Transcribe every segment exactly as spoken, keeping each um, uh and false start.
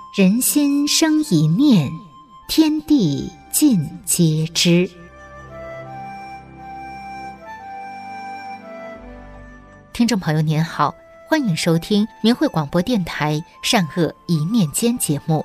人心生一念，天地尽皆知。听众朋友您好，欢迎收听明慧广播电台善恶一念间节目。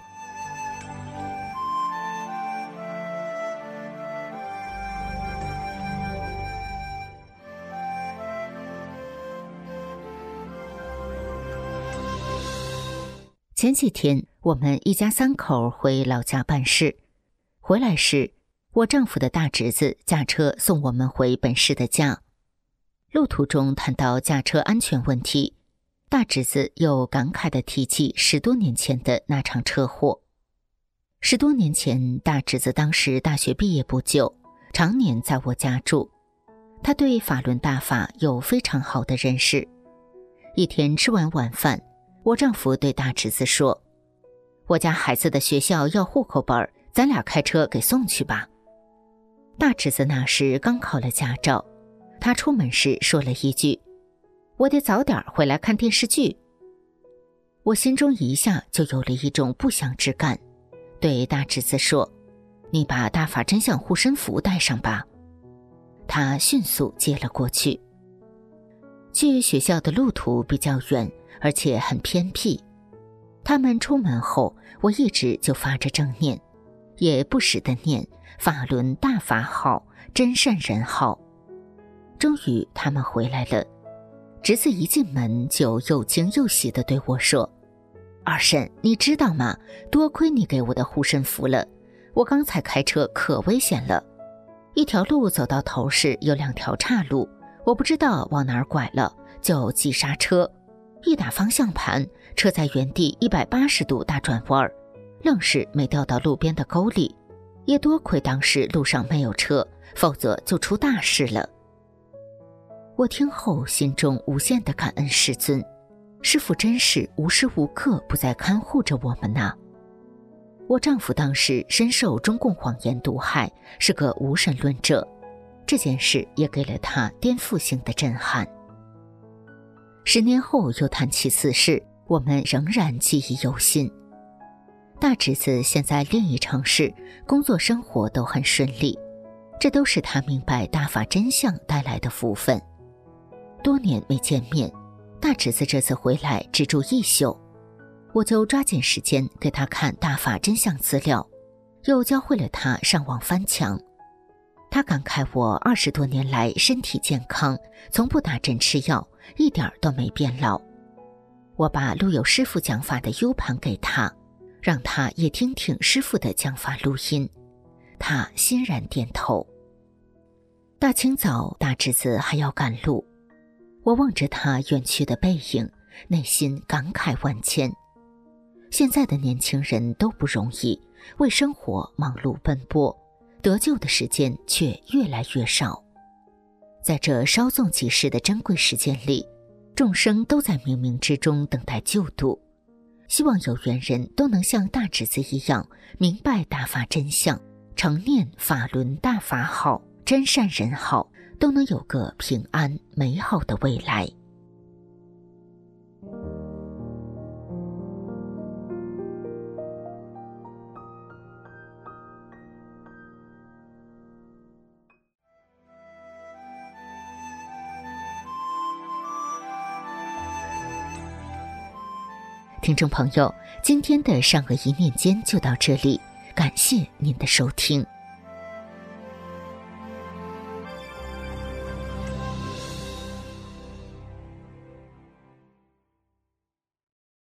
前几天我们一家三口回老家办事，回来时我丈夫的大侄子驾车送我们回本市的家。路途中谈到驾车安全问题，大侄子又感慨地提起十多年前的那场车祸。十多年前，大侄子当时大学毕业不久，常年在我家住，他对法轮大法有非常好的认识。一天吃完晚饭，我丈夫对大侄子说，我家孩子的学校要户口本，咱俩开车给送去吧。大侄子那时刚考了驾照，他出门时说了一句，我得早点回来看电视剧。我心中一下就有了一种不祥之感，对大侄子说，你把大法真相护身符带上吧。他迅速接了过去。去学校的路途比较远，而且很偏僻。他们出门后，我一直就发着正念，也不时地念法轮大法好，真善人好。终于他们回来了，侄子一进门就又惊又喜地对我说，二婶，你知道吗？多亏你给我的护身符了，我刚才开车可危险了。一条路走到头时有两条岔路，我不知道往哪儿拐了，就急刹车，一打方向盘，车在原地一百八十度大转弯，愣是没掉到路边的沟里。也多亏当时路上没有车，否则就出大事了。我听后心中无限的感恩师尊，师父真是无时无刻不在看护着我们呐。我丈夫当时深受中共谎言毒害，是个无神论者，这件事也给了他颠覆性的震撼。十年后又谈起此事，我们仍然记忆犹新。大侄子现在另一城市，工作生活都很顺利，这都是他明白大法真相带来的福分。多年没见面，大侄子这次回来只住一宿，我就抓紧时间给他看大法真相资料，又教会了他上网翻墙。他感慨我二十多年来身体健康，从不打针吃药，一点都没变老。我把录有师父讲法的 U 盘给他，让他也听听师父的讲法录音。他欣然点头。大清早，大侄子还要赶路，我望着他远去的背影，内心感慨万千。现在的年轻人都不容易，为生活忙碌奔波，得救的时间却越来越少。在这稍纵即逝的珍贵时间里，众生都在冥冥之中等待救度。希望有缘人都能像大侄子一样，明白大法真相，常念法轮大法好，真善人好，都能有个平安美好的未来。听众朋友，今天的善恶一念间就到这里，感谢您的收听。